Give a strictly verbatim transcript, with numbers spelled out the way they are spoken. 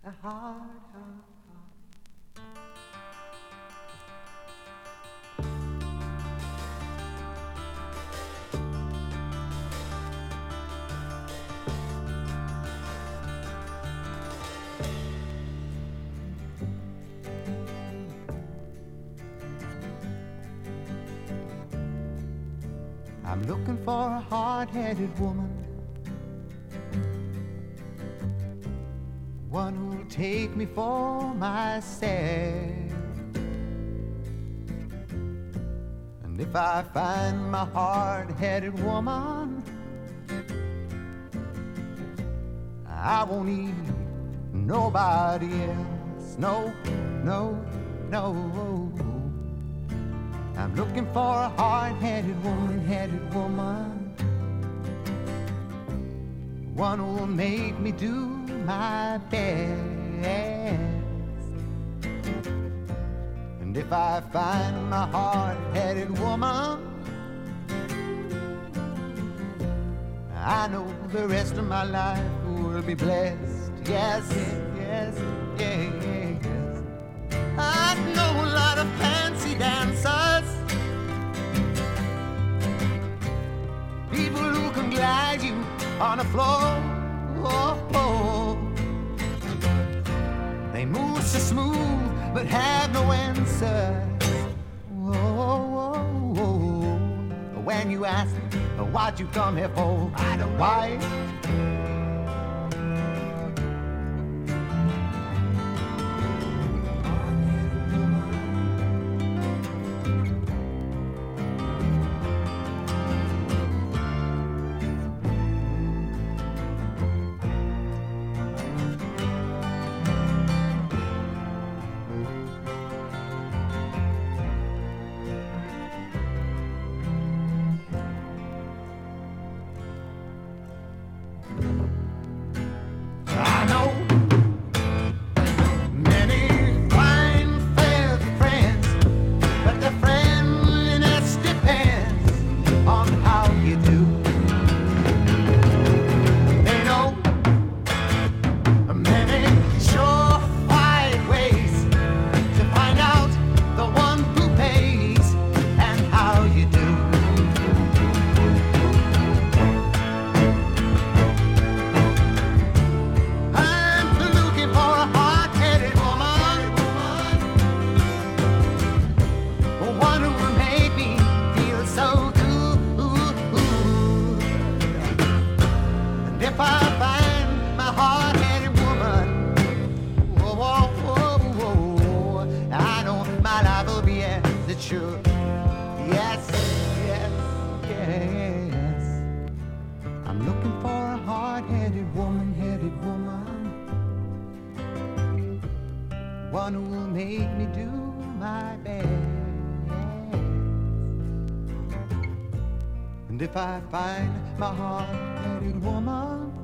a hard, hard, I'm looking for a hard-headed woman, one who'll take me for myself. And if I find my hard-headed woman, I won't need nobody else. No, no, no. I'm looking for a hard-headed woman-headed woman, one who will make me do my best. And if I find my hard-headed woman, I know the rest of my life will be blessed. Yes, yes, yes. I know a lot of fancy dancers, people who can glide you on the floor. Oh, oh. They move so smooth but have no answers. Oh, oh, oh. When you ask what you come here for, I don't know why. Yes, yes, yes. I'm looking for a hard-headed woman-headed woman, one who will make me do my best. And if I find my hard-headed woman,